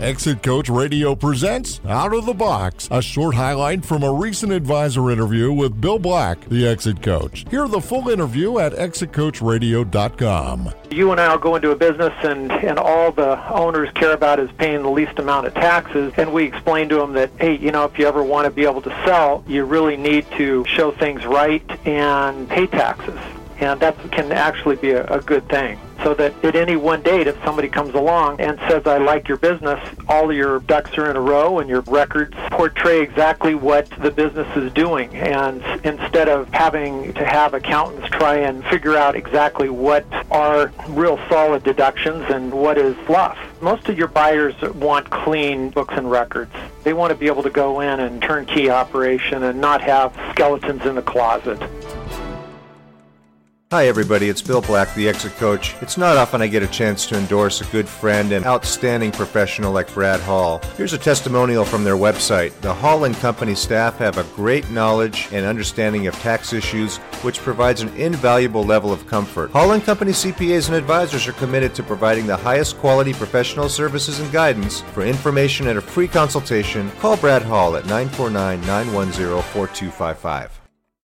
Exit Coach Radio presents Out of the Box, a short highlight from a recent advisor interview with Bill Black, the Exit Coach. Hear the full interview at exitcoachradio.com. You and I will go into a business and all the owners care about is paying the least amount of taxes, and we explain to them that, hey, if you ever want to be able to sell, you really need to show things right and pay taxes. And that can actually be a good thing. So that at any one date, if somebody comes along and says, I like your business, all of your ducks are in a row and your records portray exactly what the business is doing. And instead of having to have accountants try and figure out exactly what are real solid deductions and what is fluff. Most of your buyers want clean books and records. They want to be able to go in and turnkey operation and not have skeletons in the closet. Hi everybody, it's Bill Black, the Exit Coach. It's not often I get a chance to endorse a good friend and outstanding professional like Brad Hall. Here's a testimonial from their website. The Hall & Company staff have a great knowledge and understanding of tax issues, which provides an invaluable level of comfort. Hall & Company CPAs and advisors are committed to providing the highest quality professional services and guidance. For information and a free consultation, call Brad Hall at 949-910-4255.